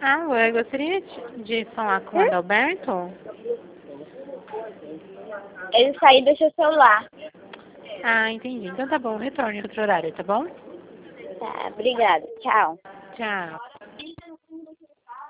Oi, gostaria de falar com o Adalberto? Ele saiu e deixou o celular. Entendi. Então tá bom, retorne em outro horário, tá bom? Tá, obrigada. Tchau. Tchau.